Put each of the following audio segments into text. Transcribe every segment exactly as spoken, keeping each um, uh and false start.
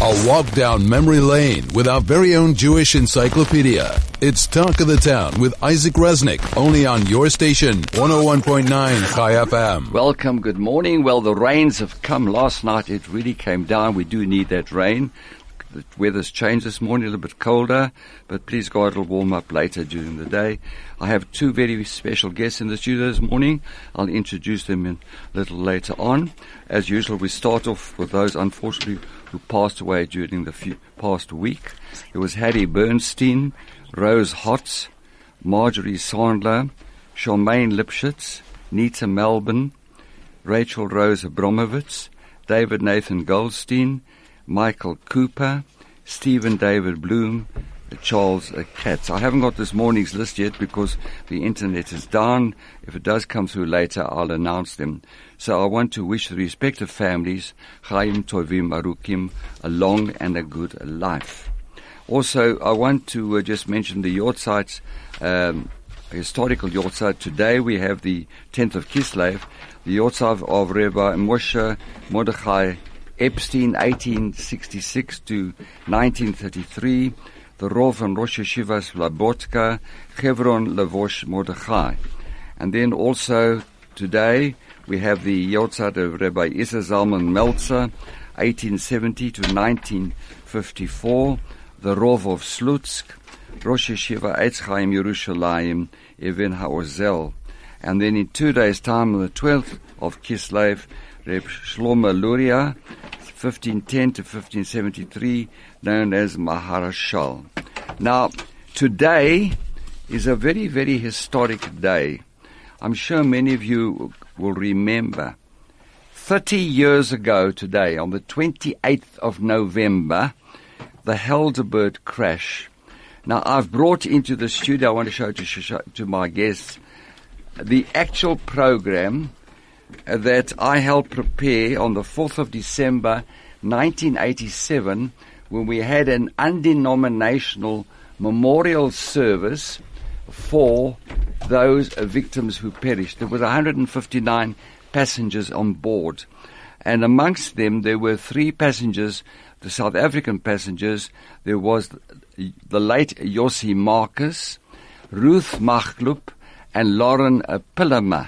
A walk down memory lane with our very own Jewish encyclopedia. It's Talk of the Town with Isaac Resnick, only on your station, one oh one point nine Chai F M. Welcome, good morning. Well, the rains have come last night. It really came down. We do need that rain. The weather's changed this morning, a little bit colder, but please God, it'll warm up later during the day. I have two very special guests in the studio this morning. I'll introduce them in a little later on. As usual, we start off with those, unfortunately, who passed away during the few, past week. It was Harry Bernstein, Rose Hotz, Marjorie Sandler, Charmaine Lipschitz, Nita Melbourne, Rachel Rose Abramovitz, David Nathan Goldstein, Michael Cooper, Stephen David Bloom, Charles Katz. I haven't got this morning's list yet because the internet is down. If it does come through later, I'll announce them. So I want to wish the respective families, Chaim Tovim Arukim, a long and a good life. Also, I want to uh, just mention the Yortzites, um, historical Yortzeit. Today we have the tenth of Kislev, the Yortzeit of Rabbi Moshe Mordechai Epstein, eighteen sixty-six to nineteen thirty-three, the Rov and Rosh Yeshivas Labotka, Chevron Lavosh Mordechai. And then also today we have the Yortzeit of Rabbi Issa Zalman Meltzer, eighteen seventy to nineteen fifty-four, the Rov of Slutsk, Rosh Yeshiva Eitz Chaim Yerushalayim, Even HaOzel. And then in two days' time, on the twelfth of Kislev, Reb Shlomo Luria, fifteen ten to fifteen seventy-three, known as Maharashal. Now, today is a very, very historic day. I'm sure many of you will remember. Thirty years ago today, on the twenty-eighth of November, the Helderberg crash. Now, I've brought into the studio, I want to show to, to my guests, the actual program that I helped prepare on the fourth of December nineteen eighty-seven, when we had an undenominational memorial service for those victims who perished. There were one hundred fifty-nine passengers on board, and amongst them there were three passengers, the South African passengers. There was the late Yossi Marcus, Ruth Machlup, and Lauren Pillemer.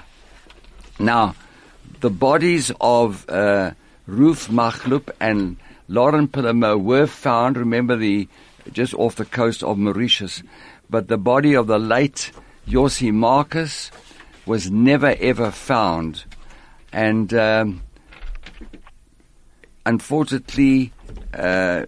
Now, the bodies of uh, Ruth Machlup and Lauren Pillemer were found, remember, the just off the coast of Mauritius, but the body of the late Yossi Marcus was never ever found. And um, unfortunately, uh,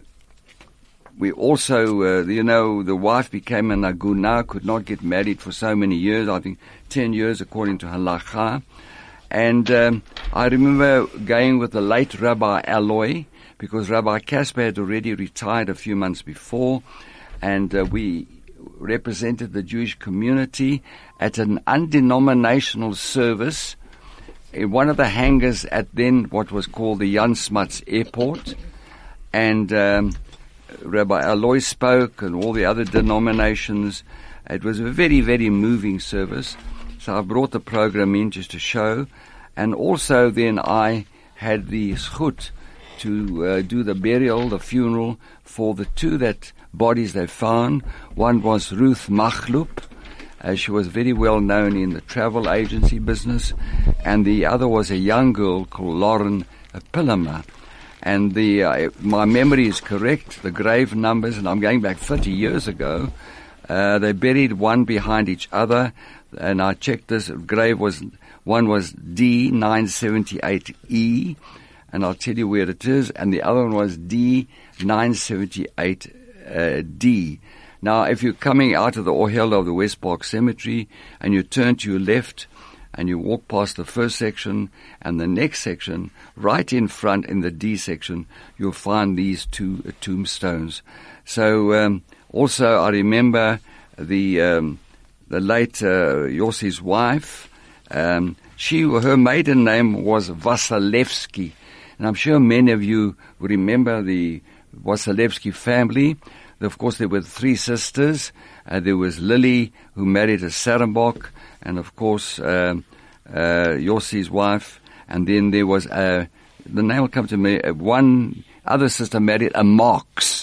we also, uh, you know, the wife became an aguna, could not get married for so many years, I think ten years according to halacha. And um, I remember going with the late Rabbi Aloy, because Rabbi Casper had already retired a few months before, and uh, we represented the Jewish community at an undenominational service in one of the hangars at then what was called the Jan Smuts Airport. And um, Rabbi Aloy spoke, and all the other denominations. It was a very, very moving service. So I brought the program in just to show. And also then I had the zchut to uh, do the burial, the funeral, for the two that bodies they found. One was Ruth Machlup. Uh, she was very well known in the travel agency business. And the other was a young girl called Lauren Pillemer. And the uh, my memory is correct, the grave numbers, and I'm going back thirty years ago. Uh, they buried one behind each other, and I checked this. Grave was, one was D nine seventy-eight E, and I'll tell you where it is, and the other one was D nine seventy-eight uh, D. Now, if you're coming out of the Ohel of the West Park Cemetery, and you turn to your left, and you walk past the first section and the next section, right in front in the D section, you'll find these two uh, tombstones. So, um, also I remember the um, the late uh, Yossi's wife. Um, she, her maiden name was Vasilevsky, and I'm sure many of you remember the Vasilevsky family. Of course, there were three sisters. Uh, there was Lily, who married a Sarenbach, and of course, um, uh, Yossi's wife. And then there was, uh, the name will come to me, uh, one other sister married a Marx.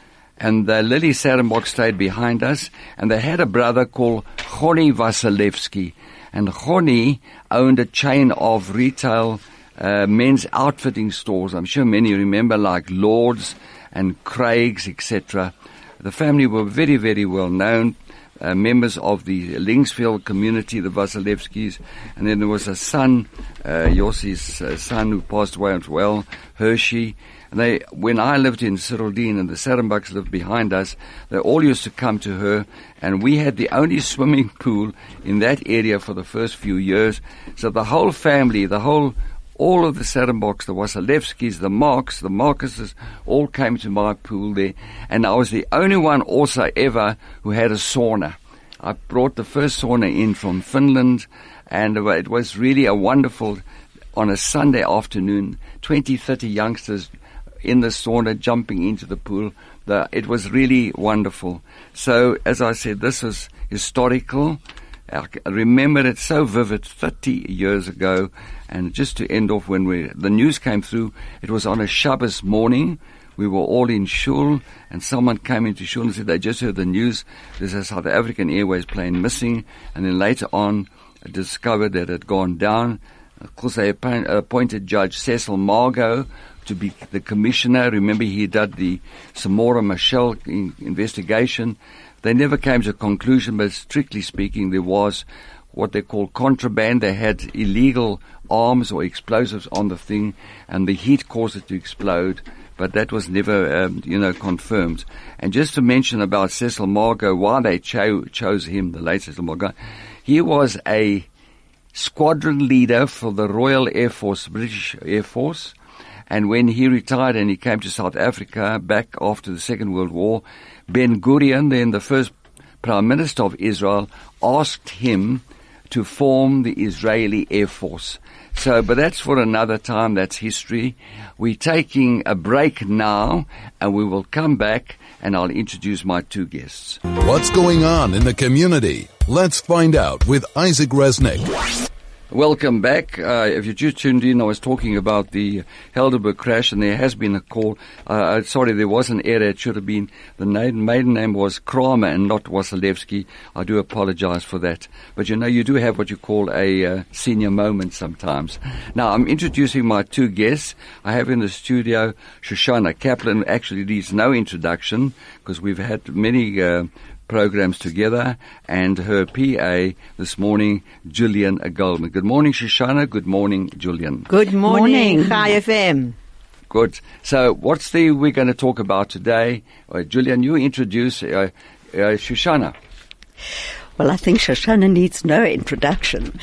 And uh, Lily Sarenbach stayed behind us, and they had a brother called Choni Vasilevsky. And Choni owned a chain of retail uh, men's outfitting stores. I'm sure many remember, like Lord's and Craig's, et cetera. The family were very, very well known, uh, members of the Linksfield community, the Vasilevskys. And then there was a son, uh, Yossi's uh, son, who passed away as well, Hershey. And they, when I lived in Cyrildene and the Sarenbachs lived behind us, they all used to come to her, and we had the only swimming pool in that area for the first few years. So the whole family, the whole, all of the Sarenbachs, the Wasilewskis, the Marks, the Marcuses, all came to my pool there. And I was the only one also ever who had a sauna. I brought the first sauna in from Finland, and it was really a wonderful, on a Sunday afternoon, twenty, thirty youngsters in the sauna, jumping into the pool. The, it was really wonderful. So, as I said, this was historical. I remember it so vivid, thirty years ago. And just to end off, when we, the news came through, it was on a Shabbos morning. We were all in shul, and someone came into shul and said they just heard the news. There's a South African Airways plane missing. And then later on, I discovered that it had gone down. Of course, they appointed Judge Cecil Margot to be the commissioner. Remember, he did the Samora Machel investigation. They never came to a conclusion, but strictly speaking, there was what they call contraband. They had illegal arms or explosives on the thing, and the heat caused it to explode. But that was never, um, you know, confirmed. And just to mention about Cecil Margot, why they cho- chose him, the late Cecil Margot, he was a squadron leader for the Royal Air Force, British Air Force. And when he retired and he came to South Africa back after the Second World War, Ben Gurion, then the first Prime Minister of Israel, asked him to form the Israeli Air Force. So, but that's for another time. That's history. We're taking a break now, and we will come back, and I'll introduce my two guests. What's going on in the community? Let's find out with Isaac Resnick. Welcome back. Uh, if you just tuned in, I was talking about the Helderberg crash, and there has been a call. Uh, sorry, there was an error. It should have been, the maiden, maiden name was Kramer and not Wasilewski. I do apologize for that. But you know, you do have what you call a uh, senior moment sometimes. Now, I'm introducing my two guests. I have in the studio Shoshana Kaplan. Actually needs no introduction because we've had many uh, programs together, and her P A this morning, Julian Goldman. Good morning, Shoshana. Good morning, Julian. Good morning, morning. Chai F M. Good. So, what's the we're going to talk about today? Uh, Julian, you introduce uh, uh, Shoshana. Well, I think Shoshana needs no introduction,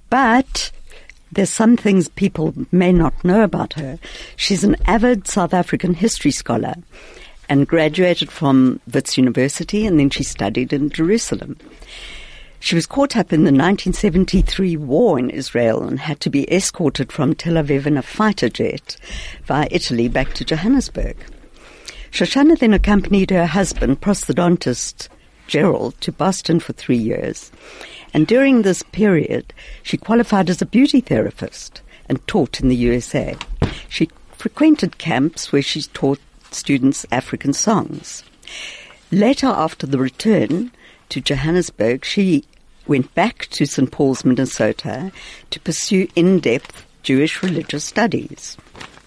but there's some things people may not know about her. She's an avid South African history scholar, and graduated from Wits University, and then she studied in Jerusalem. She was caught up in the nineteen seventy-three war in Israel and had to be escorted from Tel Aviv in a fighter jet via Italy back to Johannesburg. Shoshana then accompanied her husband, prosthodontist Gerald, to Boston for three years. And during this period, she qualified as a beauty therapist and taught in the U S A. She frequented camps where she taught students African songs. Later, after the return to Johannesburg, she went back to Saint Paul's, Minnesota, to pursue in-depth Jewish religious studies.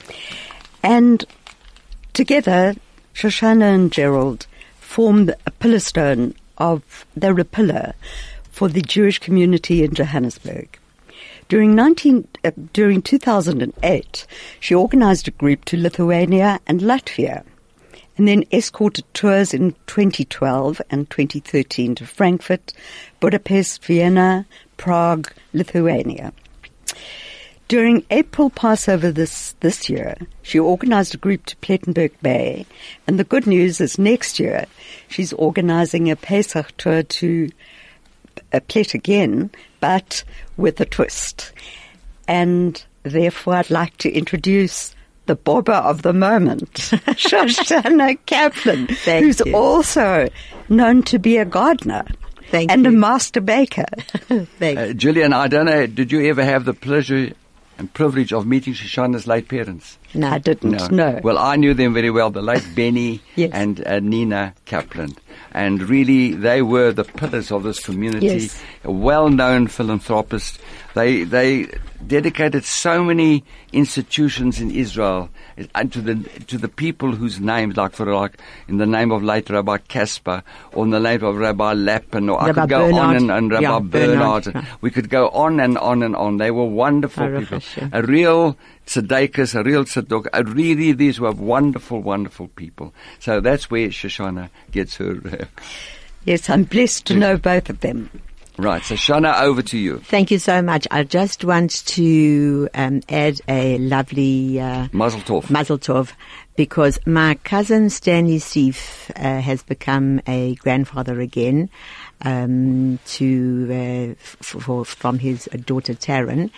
And together, Shoshana and Gerald formed a pillar stone of, they're a pillar for the Jewish community in Johannesburg. During nineteen, uh, during two thousand eight, she organized a group to Lithuania and Latvia, and then escorted tours in twenty twelve and twenty thirteen to Frankfurt, Budapest, Vienna, Prague, Lithuania. During April Passover this, this year, she organized a group to Plettenberg Bay, and the good news is next year she's organizing a Pesach tour to a Plet again, but with a twist. And therefore I'd like to introduce the Bobber of the moment, Shoshana Kaplan, Thank who's you. also known to be a gardener Thank and you. a master baker. Thank Uh, Julian, I don't know, did you ever have the pleasure and privilege of meeting Shoshana's late parents? No, I didn't. No. no. Well, I knew them very well. The late Benny yes. and uh, Nina Kaplan, and really they were the pillars of this community. Yes. A well-known philanthropist. They they dedicated so many institutions in Israel and to the to the people whose names, like for like in the name of late Rabbi Kasper, or in the name of Rabbi Lappen, or Rabbi I could go Bernard. on and, and Rabbi yeah, Bernard. Bernard. We could go on and on and on. They were wonderful Baruch people. Hashem. A real tzedekahs, a real tzedek. A really, these were wonderful, wonderful people. So that's where Shoshana gets her. Uh, yes, I'm blessed to know both of them. Right, so Shana, over to you. Thank you so much. I just want to um, add a lovely uh, Mazel Tov. Mazel Tov, because my cousin Stanley Seif uh, has become a grandfather again um, to uh, f- for, from his daughter Taryn,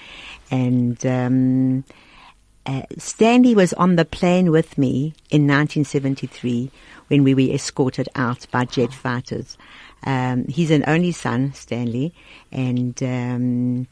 and um, uh, Stanley was on the plane with me in nineteen seventy-three when we were escorted out by jet fighters. Um, he's an only son, Stanley, and um,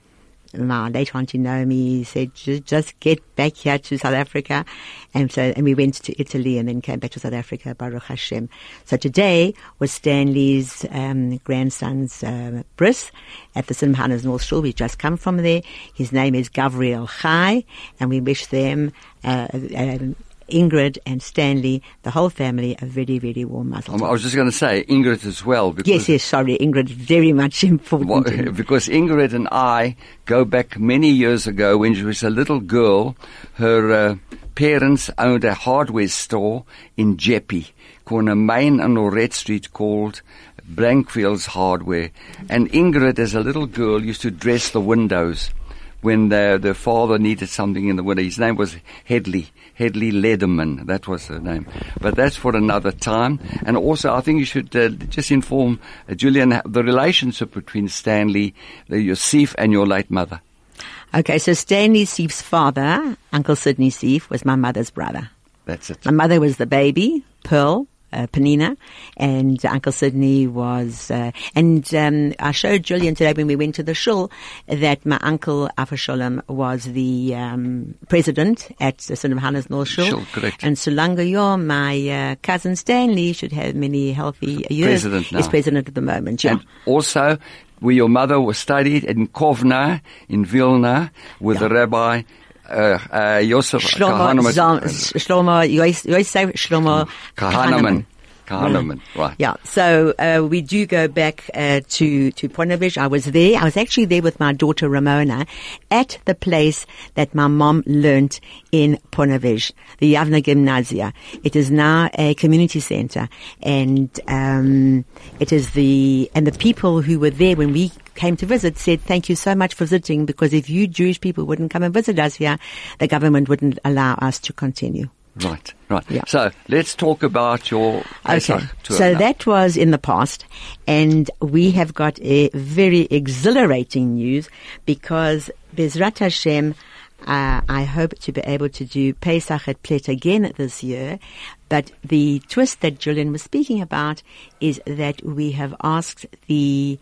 my late auntie Naomi said, just get back here to South Africa. And so, and we went to Italy and then came back to South Africa, Baruch Hashem. So today was Stanley's um, grandson's uh, bris at the Simchanas North Shore. We've just come from there. His name is Gavriel Chai, and we wish them uh, uh, Ingrid and Stanley, the whole family, a very, very warm mazel tov. I was just going to say Ingrid as well. Because yes, yes, sorry, Ingrid, very much important. Well, because Ingrid and I go back many years ago when she was a little girl. Her uh, parents owned a hardware store in Jeppe, on a main and Lorette Street called Blankfield's Hardware. And Ingrid, as a little girl, used to dress the windows when the, the father needed something in the window. His name was Headley. Headley Lederman, that was her name. But that's for another time. And also, I think you should uh, just inform uh, Julian the relationship between Stanley, the, your Seif, and your late mother. Okay, so Stanley Seif's father, Uncle Sidney Seif, was my mother's brother. That's it. My mother was the baby, Pearl, Uh, Penina, and Uncle Sidney was, uh, and um, I showed Julian today when we went to the shul that my uncle Afasholem was the um, president at the Simchanas North Shul. Shul, correct. And Sulangayo, my uh, cousin Stanley, should have many healthy years. President now. Is president at the moment. Yeah. And also, where your mother was studied in Kovna, in Vilna, with yeah. the rabbi. Uh, uh, Yosef Shlomo, Shlomo, Yosef Shlomo Kahaneman. Kahaneman, right. Yeah, so uh, we do go back uh, to, to Ponevezh. I was there. I was actually there with my daughter Ramona at the place that my mom learnt in Ponevezh, the Yavna Gymnasia. It is now a community center, and um, it is the, and the people who were there when we came to visit said, thank you so much for visiting, because if you Jewish people wouldn't come and visit us here, the government wouldn't allow us to continue. Right, right. Yeah. So let's talk about your Pesach Okay, tour so now. that was in the past, and we have got a very exhilarating news, because Bezrat Hashem, uh, I hope to be able to do Pesach at Plet again this year. But the twist that Julian was speaking about is that we have asked the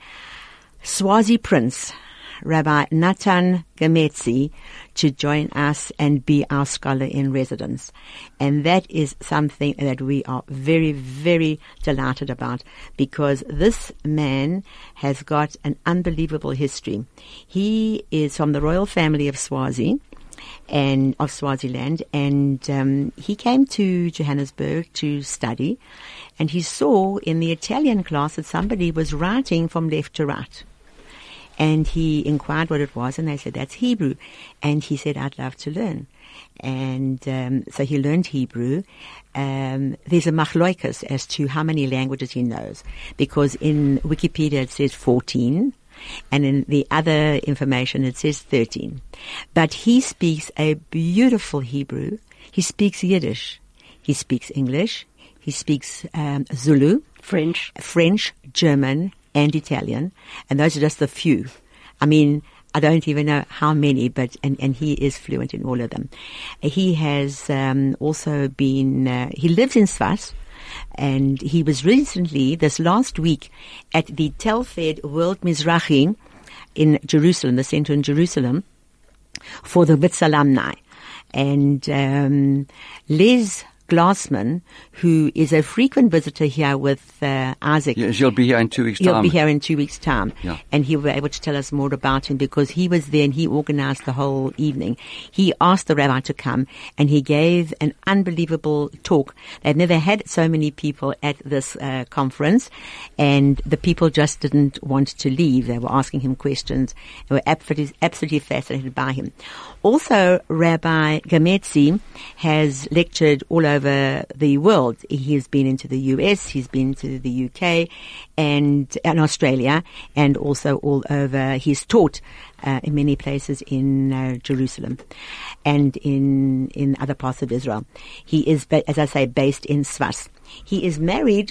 Swazi Prince, Rabbi Natan Gametzi, to join us and be our scholar in residence. And that is something that we are very, very delighted about, because this man has got an unbelievable history. He is from the royal family of Swazi and of Swaziland, and um, he came to Johannesburg to study, and he saw in the Italian class that somebody was writing from left to right. And he inquired what it was, and they said, that's Hebrew. And he said, I'd love to learn. And um, so he learned Hebrew. Um, there's a machloikas as to how many languages he knows, because in Wikipedia it says fourteen, and in the other information it says thirteen. But he speaks a beautiful Hebrew. He speaks Yiddish. He speaks English. He speaks um, Zulu, French, French, German, and Italian, and those are just a few. I mean, I don't even know how many, but and, and he is fluent in all of them. He has um, also been. Uh, he lives in Sfas, and he was recently, this last week, at the Telfed World Mizrahi in Jerusalem, the center in Jerusalem, for the B'Tselem. And um, Les Glassman, who is a frequent visitor here with uh, Isaac. Yes, he'll be here in two weeks' He'll time. be here in two weeks' time. Yeah. And he'll be able to tell us more about him because he was there and he organized the whole evening. He asked the rabbi to come and he gave an unbelievable talk. They've never had so many people at this uh, conference, and the people just didn't want to leave. They were asking him questions. They were absolutely, absolutely fascinated by him. Also, Rabbi Gametzi has lectured all over the world. He has been into the U S, he's been to the U K and, and Australia, and also all over. He's taught uh, in many places in uh, Jerusalem and in in other parts of Israel. He is, ba- as I say, based in Sfas. He is married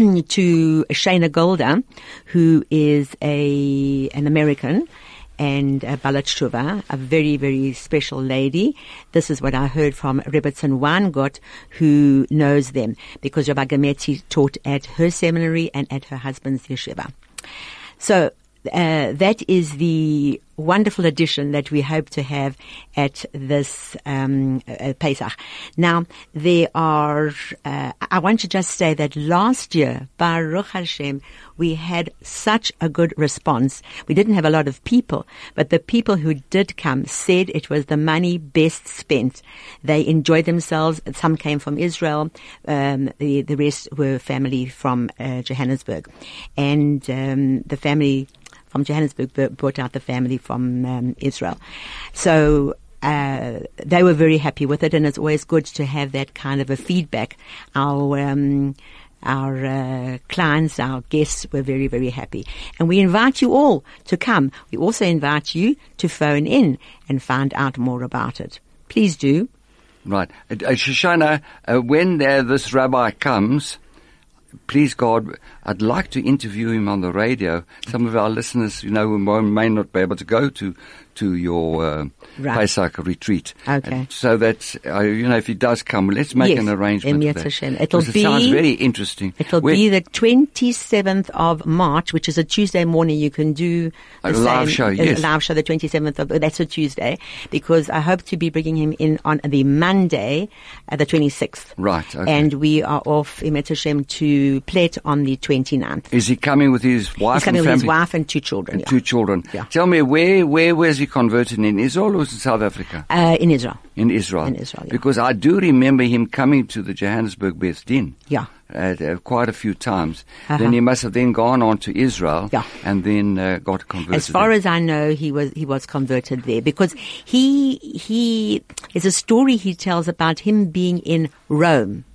to Shana Golda, who is a an American, and uh, Balat Shuva, a very, very special lady. This is what I heard from Rebbetzin Weingott, who knows them, because Rabbi Gametzi taught at her seminary and at her husband's yeshiva. So uh, that is the wonderful addition that we hope to have at this um, uh, Pesach. Now, there are, uh, I want to just say that last year, Baruch Hashem, we had such a good response. We didn't have a lot of people, but the people who did come said it was the money best spent. They enjoyed themselves. Some came from Israel. Um, the, the rest were family from uh, Johannesburg. And um, the family from Johannesburg brought out the family from um, Israel. So uh, they were very happy with it, and it's always good to have that kind of a feedback. Our um, our uh, clients, our guests were very, very happy. And we invite you all to come. We also invite you to phone in and find out more about it. Please do. Right. Uh, Shoshana, uh, when uh, this rabbi comes, please God, I'd like to interview him on the radio. Some of our listeners, you know, who may not be able to go to to your uh, right. Pesach retreat. Okay. Uh, so that, uh, you know, if he does come, let's make yes, an arrangement for that. Hashem. It'll it be, sounds very interesting. It'll Where, be the twenty-seventh of March, which is a Tuesday morning. You can do the a same, live show, yes. A live show, the twenty-seventh of, that's a Tuesday, because I hope to be bringing him in on the Monday, uh, the twenty-sixth. Right, okay. And we are off, Emet Hashem, to Plet on the twenty-ninth. Is he coming with his wife He's coming and with family? his wife and two children. And yeah. two children. Yeah. Tell me, where, where was he converted, in Israel or in South Africa? Uh, in Israel. In Israel. In Israel, yeah. Because I do remember him coming to the Johannesburg Beth Din. Yeah. Uh, uh, quite a few times. Uh-huh. Then he must have then gone on to Israel. Yeah. And then uh, got converted. As far there. as I know, he was he was converted there, because he he there's a story he tells about him being in Rome.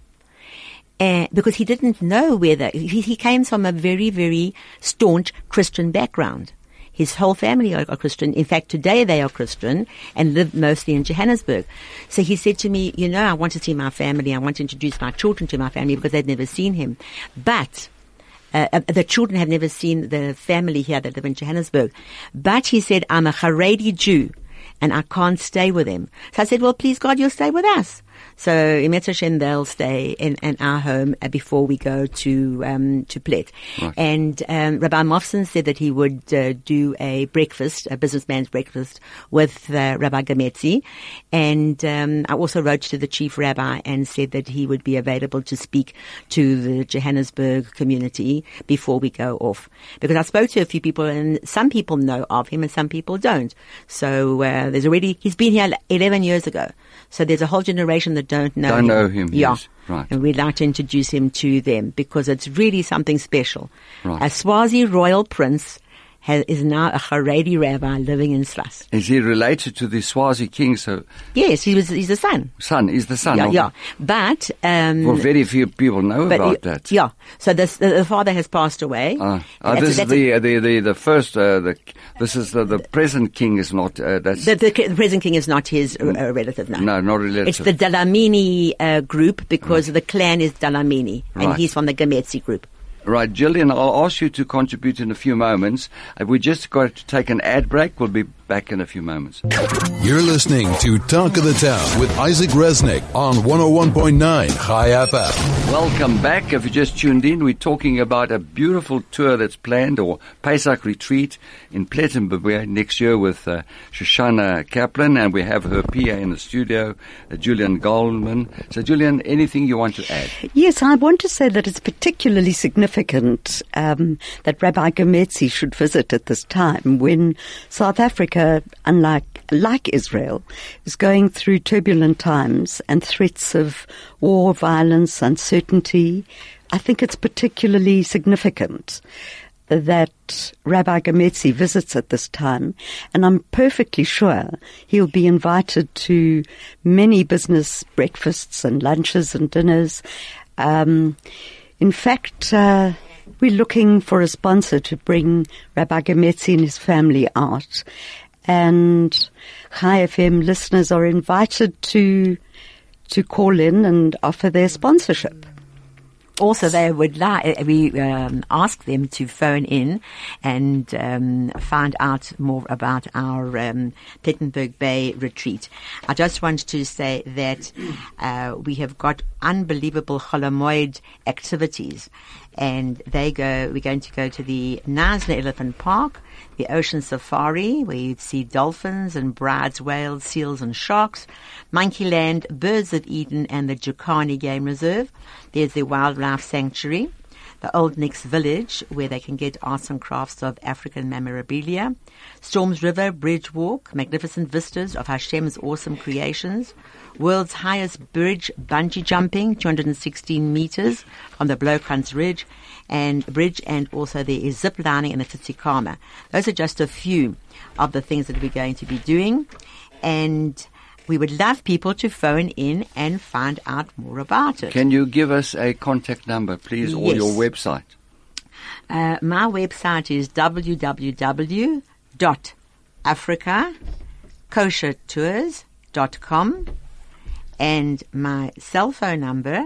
Uh, because he didn't know whether he, he came from a very, very staunch Christian background. His whole family are, are Christian. In fact, today they are Christian and live mostly in Johannesburg. So he said to me, you know, I want to see my family. I want to introduce my children to my family because they'd never seen him. But uh, the children have never seen the family here that live in Johannesburg. But he said, I'm a Haredi Jew and I can't stay with them. So I said, well, please God, you'll stay with us. So Emet Hashem, they'll stay in, in our home uh, before we go to um, to Plet. Right. And um, Rabbi Mofson said that he would uh, do a breakfast, a businessman's breakfast, with uh, Rabbi Gametzi. And um, I also wrote to the chief rabbi and said that he would be available to speak to the Johannesburg community before we go off. Because I spoke to a few people, and some people know of him and some people don't. So uh, there's already, he's been here eleven years ago. So there's a whole generation that don't know don't him. know him. Yeah. Yes. Right. And we'd like to introduce him to them because it's really something special. Right. A Swazi royal prince has, is now a Haredi rabbi living in Slas. Is he related to the Swazi king? So Yes, he was. He's the son. son is the son. Yeah, of yeah. But um, Well, very few people know but, about that. Yeah. So this, the, the father has passed away. Uh, uh, That's- this is that's the, uh, the the the first. Uh, the this is the, the present king is not. Uh, that's The, the, the present king is not his uh, relative now. no, not related. It's the Dalamini uh, group because the clan is Dalamini, and Right. he's from the Gametzi group. Right, Gillian, I'll ask you to contribute in a few moments. Uh, we just got to take an ad break. We'll be Back in a few moments. You're listening to Talk of the Town with Isaac Resnick on one oh one point nine Chai F M. Welcome back. If you just tuned in, we're talking about a beautiful tour that's planned, or Pesach retreat in Plettenberg next year with uh, Shoshana Kaplan, and we have her P A in the studio, uh, Julian Goldman. So, Julian, anything you want to add? Yes, I want to say that it's particularly significant um, that Rabbi Gametzi should visit at this time when South Africa, unlike like Israel, is going through turbulent times and threats of war, violence, uncertainty. I think it's particularly significant that Rabbi Gametzi visits at this time, and I'm perfectly sure he'll be invited to many business breakfasts and lunches and dinners. Um, in fact, uh, we're looking for a sponsor to bring Rabbi Gametzi and his family out. And Chai F M listeners are invited to to call in and offer their sponsorship. Also, they would like, we um, ask them to phone in and um, find out more about our um, Plettenberg Bay retreat. I just want to say that uh, we have got unbelievable Chol Hamoed activities, and they go. We're going to go to the Nazna Elephant Park, the Ocean Safari, where you see dolphins and brides, whales, seals and sharks, Monkeyland, Birds of Eden and the Jukani Game Reserve. There's the Wildlife Sanctuary, the Old Nicks Village, where they can get arts and crafts of African memorabilia, Storms River Bridge Walk, magnificent vistas of Hashem's awesome creations, world's highest bridge bungee jumping, two hundred sixteen meters on the Blowkrans Ridge, and bridge, and also there is zip lining in the Tsitsikamma. Those are just a few of the things that we're going to be doing, and we would love people to phone in and find out more about it. Can you give us a contact number, please, or Yes. your website? Uh, my website is w w w dot africa kosher tours dot com, and my cell phone number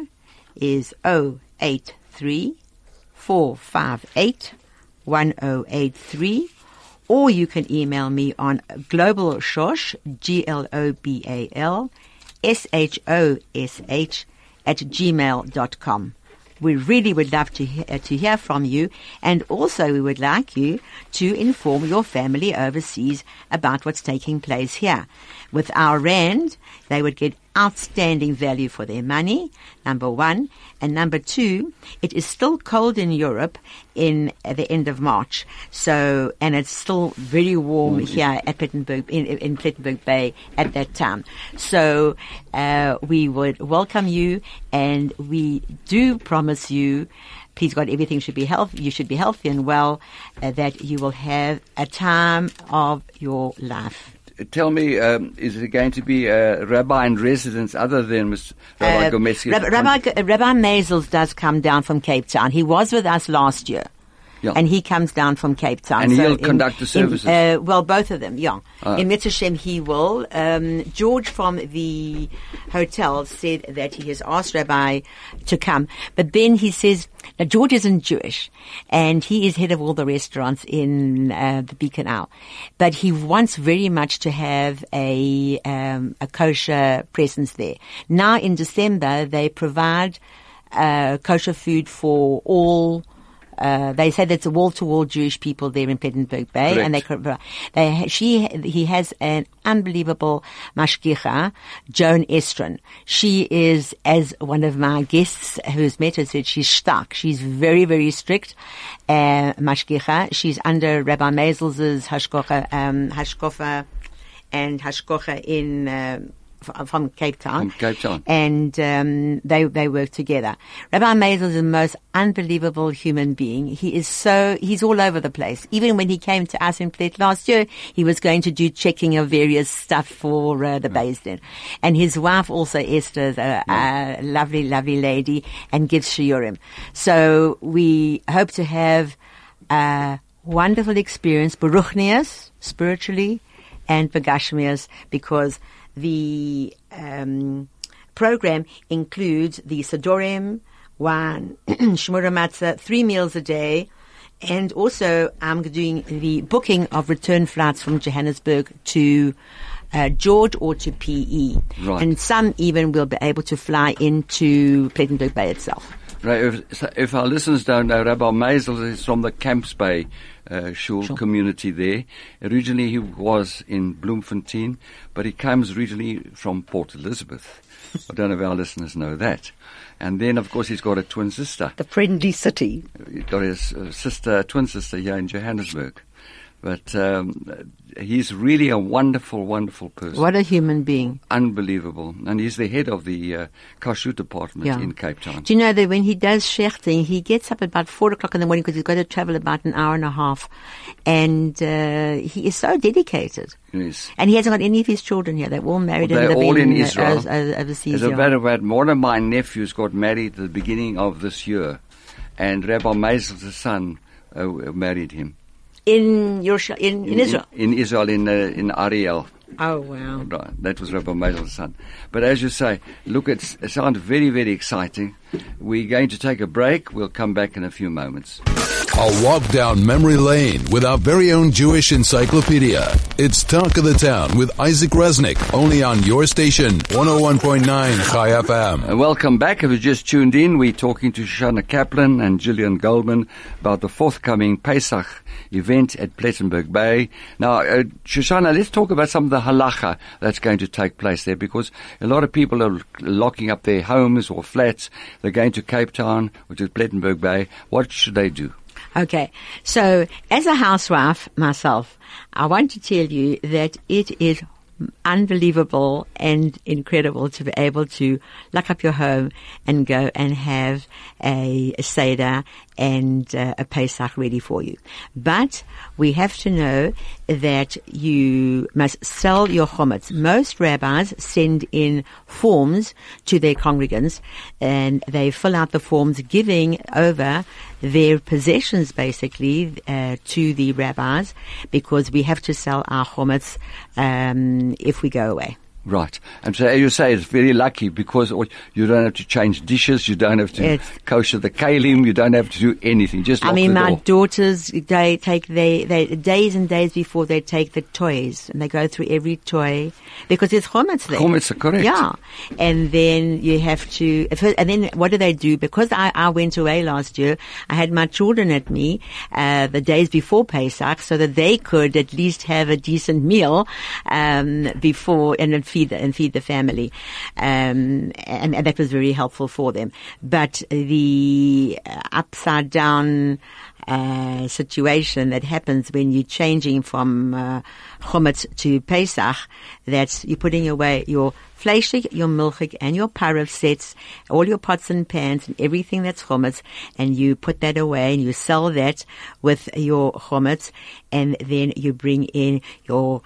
is zero eight three, four five eight, one zero eight three, or you can email me on globalshosh, G L O B A L, S H O S H, at gmail dot com. We really would love to he- uh, to hear from you, and also we would like you to inform your family overseas about what's taking place here. With our rand, they would get outstanding value for their money, number one. And number two, it is still cold in Europe in at the end of March. So, and it's still very warm mm-hmm. here at Plettenberg, in, in Plettenberg Bay at that time. So, uh, we would welcome you, and we do promise you, please God, everything should be healthy, you should be healthy and well, uh, that you will have a time of your life. Tell me, um, is it going to be a rabbi in residence other than Mister Rabbi uh, Gametzi? Rabbi, Rabbi, Rabbi Maisels does come down from Cape Town. He was with us last year. Yeah. And he comes down from Cape Town. And so he'll in, conduct the services? In, uh, well, both of them, yeah. Ah. In Mitzvah he will. Um, George from the hotel said that he has asked Rabbi to come. But then he says, now George isn't Jewish, and he is head of all the restaurants in uh, the Beacon Owl. But he wants very much to have a, um, a kosher presence there. Now in December, they provide uh, kosher food for all. Uh, they say that's a wall-to-wall Jewish people there in Plettenberg Bay, Correct. and they, they, she, he has an unbelievable mashgicha, Joan Estrin. She is, as one of my guests who's met her said, she's stark. She's very, very strict, uh, mashgicha. She's under Rabbi Maisels' hashkocha, um, hashkofa and hashkocha in, um, from Cape Town. From Cape Town. And um, they they work together. Rabbi Maisel is the most unbelievable human being. He is so, he's all over the place. Even when he came to us in Plet last year, he was going to do checking of various stuff for uh, the yeah. Beis Din. And his wife also, Esther, is a, yeah. a lovely, lovely lady, and gives shiurim. So we hope to have a wonderful experience, beruchnias, spiritually, and begashmias, because the um, program includes the Sidorim, wine, shmura matzah, three meals a day, And also, I'm doing the booking of return flights from Johannesburg to uh, George or to P E. Right. And some even will be able to fly into Plettenberg Bay itself. Right, if, if our listeners don't know, Rabbi Maisel is from the Camps Bay uh, shul Sure. community there. Originally he was in Bloemfontein, but he comes originally from Port Elizabeth. I don't know if our listeners know that. And then, of course, he's got a twin sister. The friendly city. He's got his uh, sister, twin sister here in Johannesburg. But um, he's really a wonderful, wonderful person. What a human being. Unbelievable. And he's the head of the uh, kashrut department Yeah. in Cape Town. Do you know that when he does shechting, he gets up at about four o'clock in the morning because he's got to travel about an hour and a half. And uh, he is so dedicated. Yes. And he hasn't got any of his children here. They're all married They're and living all in uh, Israel. as- as- overseas. As a yeah. matter of fact, one of my nephews got married at the beginning of this year. And Rabbi Maisel's son uh, married him. In Yerusha- in, in Israel. In, in Israel, in, uh, in Ariel. Oh, wow. Right, that was Rabbi Maisel's son. But as you say, look, it's, it sounds very, very exciting. We're going to take a break. We'll come back in a few moments. A walk down memory lane with our very own Jewish encyclopedia. It's Talk of the Town with Isaac Resnick, only on your station, one oh one point nine Chai F M. Uh, welcome back. If you just tuned in, we're talking to Shoshana Kaplan and Gillian Goldman about the forthcoming Pesach event at Plettenberg Bay. Now, uh, Shoshana, let's talk about some of the halacha that's going to take place there, because a lot of people are locking up their homes or flats. They're going to Cape Town, which is Plettenberg Bay. What should they do? Okay. So, as a housewife myself, I want to tell you that it is unbelievable and incredible to be able to lock up your home and go and have a, a Seder and uh, a Pesach ready for you. But we have to know that you must sell your chometz. Most rabbis send in forms to their congregants, and they fill out the forms giving over their possessions basically uh, to the rabbis, because we have to sell our chometz um, if we go away. Right. And so you say it's very lucky because you don't have to change dishes, you don't have to It's- kosher the kalim, you don't have to do anything. Just lock I mean, the my door. daughters, they take they, they days and days before they take the toys, and they go through every toy because there's chometz there. Chometz, correct. Yeah, and then you have to, and then what do they do? Because I, I went away last year, I had my children at me uh, the days before Pesach, so that they could at least have a decent meal um, before and then feed the, and feed the family, um, and, and that was very helpful for them. But the uh, upside down uh, situation that happens when you're changing from uh, chometz to Pesach, that's you're putting away your fleischig, your milchig, and your parav sets, all your pots and pans and everything that's chometz, and you put that away and you sell that with your chometz, and then you bring in your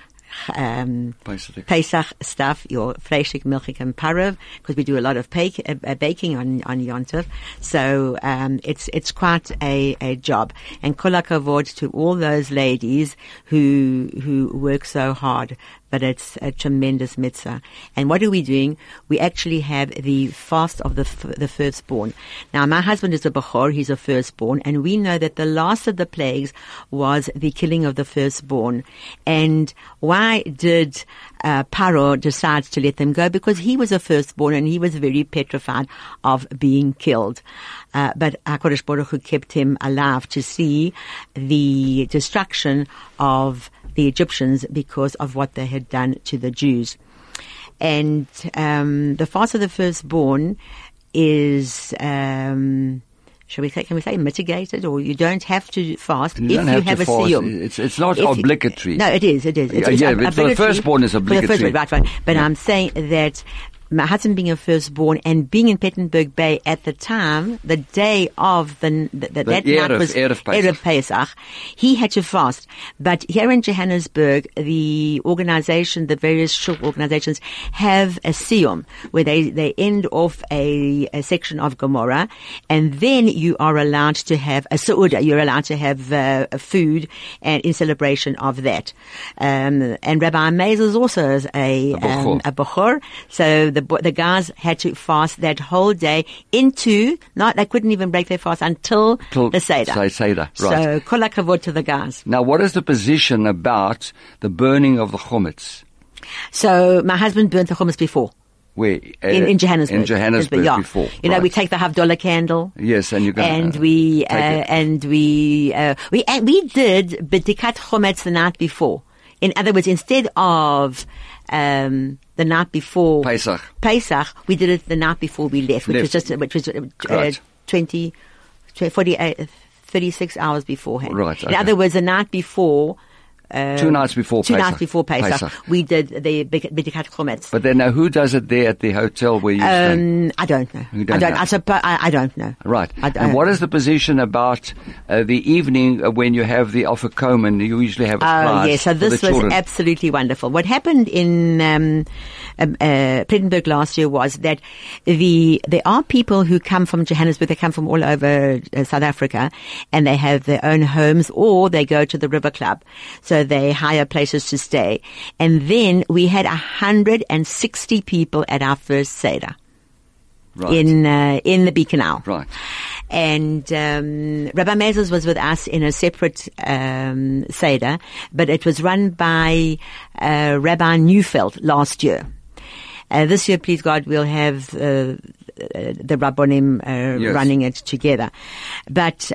Um, Pesach. Pesach stuff, your fleischig, milchig, and parav, because we do a lot of bake, uh, baking on on Yom Tov. So um, it's it's quite a, a job. And kol hakavod to all those ladies who who work so hard. But it's a tremendous mitzvah. And what are we doing? We actually have the fast of the f- the firstborn. Now, my husband is a Bechor, he's a firstborn, and we know that the last of the plagues was the killing of the firstborn. And why did uh, Paro decide to let them go? Because he was a firstborn and he was very petrified of being killed. Uh, but HaKadosh Baruch Hu kept him alive to see the destruction of the Egyptians because of what they had done to the Jews. And um, the fast of the firstborn is, um, shall we say, can we say mitigated, or you don't have to fast You if don't you have have to a fast. siyum. It's, it's not If you- obligatory. No, it is, it is. It's, Yeah, it's yeah, ob- but for the obligatory. firstborn it's For the obligatory. firstborn, right, right. But Yeah. I'm saying that my husband being a firstborn and being in Plettenberg Bay at the time, the day of the, the, the that Erev- night was Erev Pesach. Erev Pesach, he had to fast. But here in Johannesburg, the organization, the various shul organizations have a siyum where they, they end off a, a section of Gomorrah, and then you are allowed to have a seudah. You're allowed to have uh, a food and in celebration of that. Um, and Rabbi Mazel is also a, A Bechor. um, a Bechor. So the bo- the guys had to fast that whole day into, not, they couldn't even break their fast until Till the Seder. Say Seder, right. So, kol hakavod to the guys. Now, what is the position about the burning of the chometz? So, my husband burnt the hummus before. Where? Uh, In, in Johannesburg. In Johannesburg yeah. before. You know, right. we take the half dollar candle. Yes, and you're going And uh, we, uh, take it. and we, uh, we, and we did bedikat chometz the night before. In other words, instead of, um, the night before Pesach. Pesach, we did it the night before we left, which Left. was just, which was, uh, Right. twenty, forty-eight, thirty-six hours beforehand. Right, In okay. other words, the night before, uh, Two nights before two Pesach. nights before Pesach, Pesach. we did the bedikat chometz. But then now who does it there at the hotel where you stay? Um, I don't know. You don't I don't. know. I, suppo- I, I don't know. Right. I don't And what is the position about uh, the evening uh, when you have the Offerkomen? You usually have a Oh, class yes. So for this the was children. absolutely wonderful. What happened in um, um, uh, Plettenberg last year was that the there are people who come from Johannesburg. They come from all over uh, South Africa, and they have their own homes, or they go to the River Club. So they hire places to stay. And then we had one hundred sixty people at our first Seder. Right. in uh, in the Beacon Owl. Right. And um, Rabbi Mezes was with us in a separate um, Seder, but it was run by uh, Rabbi Neufeld last year. Uh, this year, please God, we'll have uh, the Rabbonim uh, Yes. running it together. But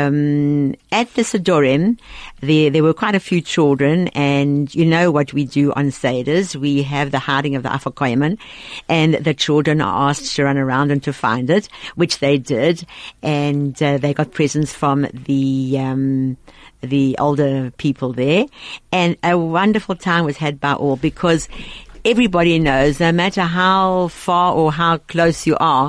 um, at the Sidorim, there, there were quite a few children, and you know what we do on Seders. We have the hiding of the Afikoyman, and the children are asked to run around and to find it, which they did, and uh, they got presents from the um, the older people there, and a wonderful time was had by all, because everybody knows, no matter how far or how close you are,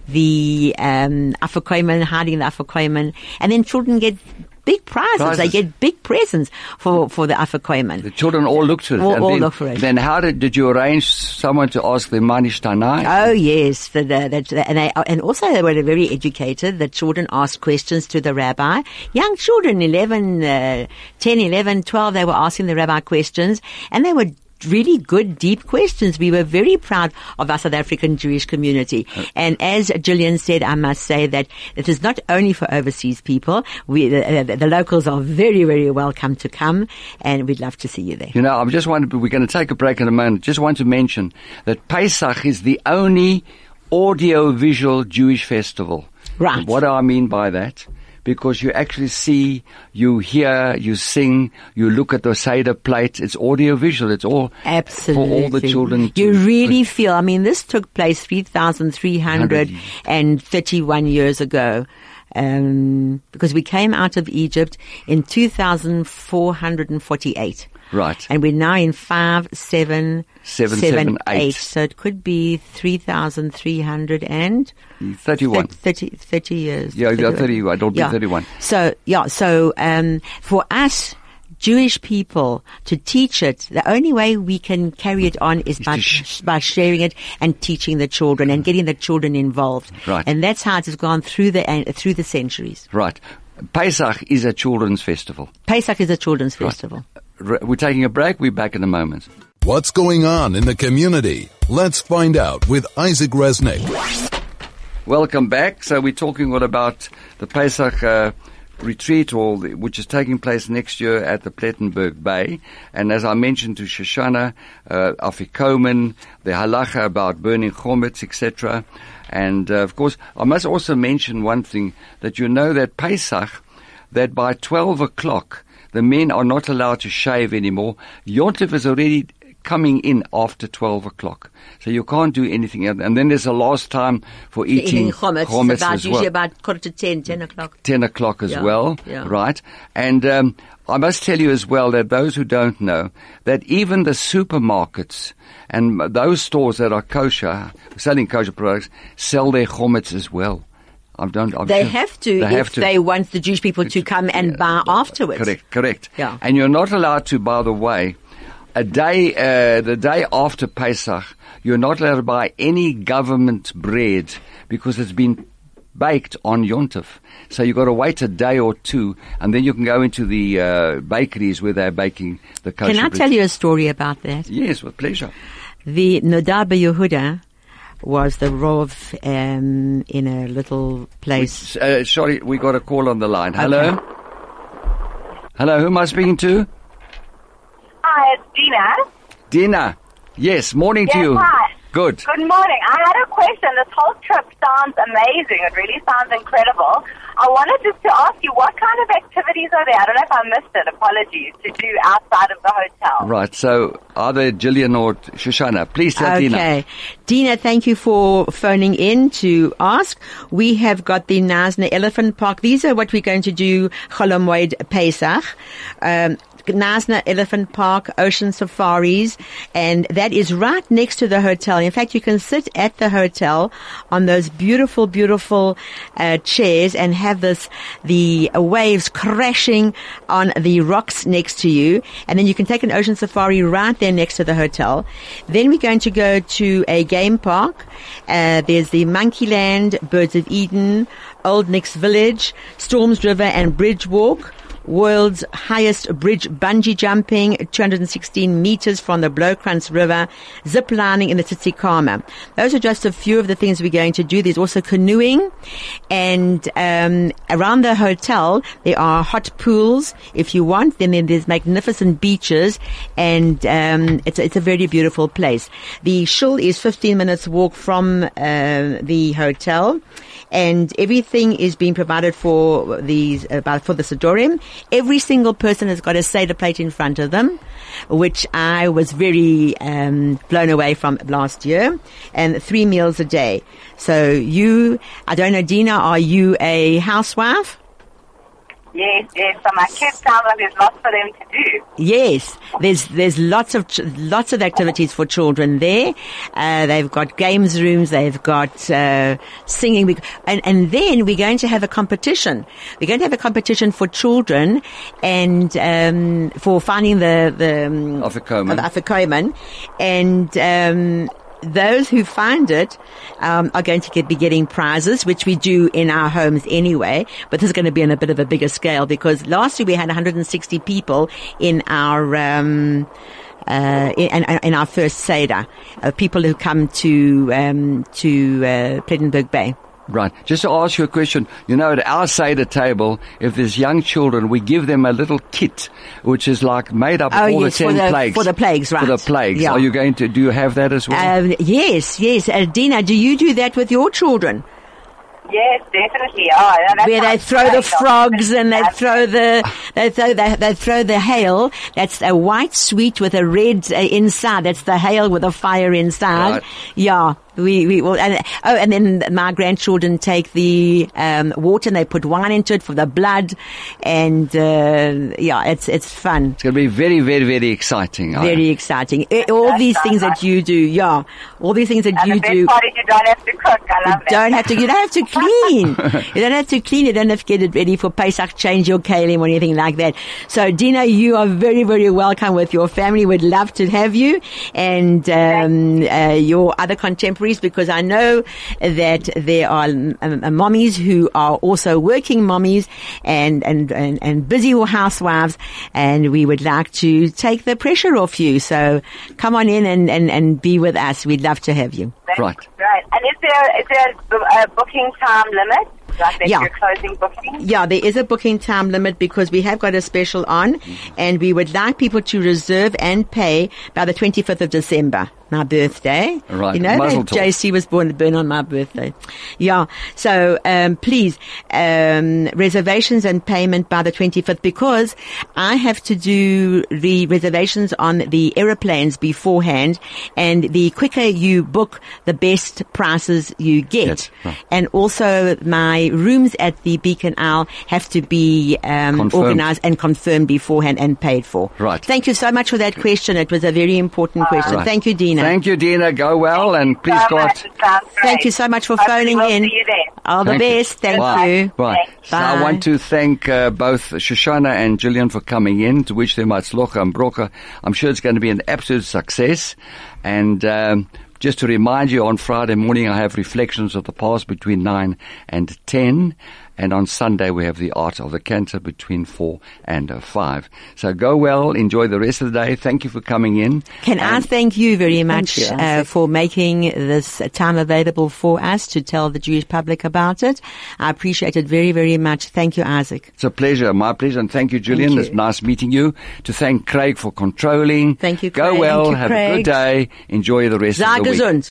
the um, Afikoyman, hiding the Afikoyman, and then children get big prizes. Prizes. They get big presents for, for the Afikoyman. The children all look to it. All- and all then, look for it. Then how did, did you arrange someone to ask the Manish Tanai? Oh yes, the, the, the, and, they, and also they were very educated. The children asked questions to the rabbi. Young children, eleven, uh, ten, eleven, twelve, they were asking the rabbi questions, and they were really good, deep questions. We were very proud of our South African Jewish community. And as Gillian said, I must say that it is not only for overseas people. We, the, the, the locals are very, very welcome to come, and we'd love to see you there. You know, I'm just wondering, we're going to take a break in a moment. Just want to mention that Pesach is the only audio-visual Jewish festival. Right. What do I mean by that? Because you actually see, you hear, you sing, you look at the Seder plate. It's audio-visual. It's all Absolutely. for all the children. You to- really feel, I mean, this took place three thousand three hundred thirty-one years ago. Um, because we came out of Egypt in two thousand four hundred forty-eight. Right. And we're now in five, seven, Seven, seven, eight. So it could be three thousand three hundred and thirty-one. thirty, thirty years. Yeah, yeah, thirty-one. It'll be thirty-one. So, yeah, so, um, for us, Jewish people, to teach it, the only way we can carry it on is by, to sh- by sharing it and teaching the children and getting the children involved. Right. And that's how it has gone through the, uh, through the centuries. Right. Pesach is a children's festival. Pesach is a children's festival. R- We're taking a break. We're back in a moment. What's going on in the community? Let's find out with Isaac Resnick. Welcome back. So we're talking all about the Pesach uh, retreat, or the, which is taking place next year at the Plettenberg Bay. And as I mentioned to Shoshana, uh, Afikomen, the halacha about burning chometz, et cetera. And uh, of course, I must also mention one thing, that you know that Pesach, that by twelve o'clock, the men are not allowed to shave anymore. Yontif is already coming in after twelve o'clock. So you can't do anything else. And then there's a last time for eating, Eating chometz, chometz about, as usually well. about quarter to ten, ten o'clock. ten o'clock as Yeah, well, yeah. right? And um, I must tell you as well that those who don't know, that even the supermarkets and those stores that are kosher, selling kosher products, sell their chometz as well. I don't, I'm They sure- have to They if have to. they want the Jewish people to come and buy afterwards. Correct, correct. Yeah. And you're not allowed to, by the way, a day, uh, the day after Pesach, you're not allowed to buy any government bread because it's been baked on Yontif. So you've got to wait a day or two, and then you can go into the uh, bakeries where they're baking the kosher Can I bread. tell you a story about that? Yes, with pleasure. The Nodar Yehuda was the Rov um, in a little place. Uh, sorry, we got a call on the line. Hello? Okay. Hello, who am I speaking to? Hi, it's Dina. Dina. Yes, morning Yes, to you. hi. Good. Good morning. I had a question. This whole trip sounds amazing. It really sounds incredible. I wanted just to ask you, what kind of activities are there? I don't know if I missed it. Apologies. To do outside of the hotel. Right, so either Gillian or Shoshana, please tell Dina. Okay. Dina, thank you for phoning in to ask. We have got the Nazna Elephant Park. These are what we're going to do, Chol Hamoed Pesach. Um, Nazna Elephant Park, Ocean Safaris, and that is right next to the hotel. In fact, you can sit at the hotel on those beautiful, beautiful uh, chairs and have this the waves crashing on the rocks next to you, and then you can take an ocean safari right there next to the hotel. Then we're going to go to a game park. Uh, there's the Monkeyland, Birds of Eden, Old Nick's Village, Storms River and Bridge Walk. World's highest bridge bungee jumping, two hundred sixteen meters from the Blowkrans River, zip lining in the Tsitsikamma. Those are just a few of the things we're going to do. There's also canoeing, and um, around the hotel there are hot pools if you want. Then there's magnificent beaches, and um, it's it's a very beautiful place. The shul is fifteen minutes walk from uh, the hotel. And everything is being provided for these, uh, for the Sidorim. Every single person has got a Seder plate in front of them, which I was very, um, blown away from last year. And three meals a day. So you, I don't know, Dina, are you a housewife? Yes, yes. So my kids sound like there's lots for them to do. Yes, there's there's lots of ch- lots of activities for children there. Uh, they've got games rooms, they've got uh, singing, and and then we're going to have a competition. We're going to have a competition for children and um, for finding the the um, Afikoman. the Afikoman, and um, those who find it um, are going to get, be getting prizes, which we do in our homes anyway. But this is going to be on a bit of a bigger scale because last year we had one hundred sixty people in our um, uh, in, in our first Seder, uh, people who come to um, to uh, Plettenberg Bay. Right. Just to ask you a question, you know, at our Seder table, if there's young children, we give them a little kit, which is like made up of Oh, all yes, the ten for the, plagues. for the plagues, right. For the plagues. Yeah. Are you going to, do you have that as well? Um, yes, yes. Uh, Dina, do you do that with your children? Yes, definitely. Oh, that Where they sounds throw the great. frogs and they throw the they throw they, they throw the hail. That's a white sweet with a red uh, inside. That's the hail with a fire inside. Right. Yeah. We, we, well, and, oh, and then my grandchildren take the, um, water and they put wine into it for the blood. And, uh, yeah, it's, it's fun. It's going to be very, very, very exciting. Very exciting. Eh, All these things that you do, yeah. All these things that And you the best do. part is you don't have to cook. I love You don't have to, you don't have to clean. You don't have to clean. You don't have to get it ready for Pesach, change your kalim or anything like that. So, Dina, you are very, very welcome with your family. We'd love to have you and, um, uh, your other contemporaries, because I know that there are um, um, mommies who are also working mommies and, and, and, and busy housewives, and we would like to take the pressure off you. So come on in and, and, and be with us. We'd love to have you. That's Right. Right. And is there, is there a, a booking time limit? Like that Yeah. you're closing booking? Yeah, there is a booking time limit because we have got a special on, and we would like people to reserve and pay by the twenty-fifth of December, my birthday. Right. You know Mazel that tov. J C was born, born on my birthday. Yeah. So, um, please, um, reservations and payment by the twenty-fifth, because I have to do the reservations on the aeroplanes beforehand, and the quicker you book, the best prices you get. Yes, right. And also my rooms at the Beacon Owl have to be um, Confirmed. organized and confirmed beforehand and paid for. Right. Thank you so much for that question. It was a very important question. Right. Thank you, Dina. Thank you, Dina. Go well, and please, so God. much. It sounds great. Thank you so much for Hopefully phoning we'll in. See you then. All the Thank you. best. Thank Right. you. Right. Thanks. So I Bye. want to thank uh, both Shoshana and Gillian for coming in, to wish them Hatzlocha and Brocha. I'm sure it's going to be an absolute success. And um, just to remind you, on Friday morning I have reflections of the past between nine and ten. And on Sunday, we have the Art of the Cantor between four and uh, five. So go well. Enjoy the rest of the day. Thank you for coming in. Can and I thank you very much you, uh, for making this time available for us to tell the Jewish public about it. I appreciate it very, very much. Thank you, Isaac. It's a pleasure. My pleasure. And thank you, Julian. Thank you. It's nice meeting you. To thank Craig for controlling. Thank you, Go Craig. well. Thank you, have Craig. a good day. Enjoy the rest Sei of the week. gesund.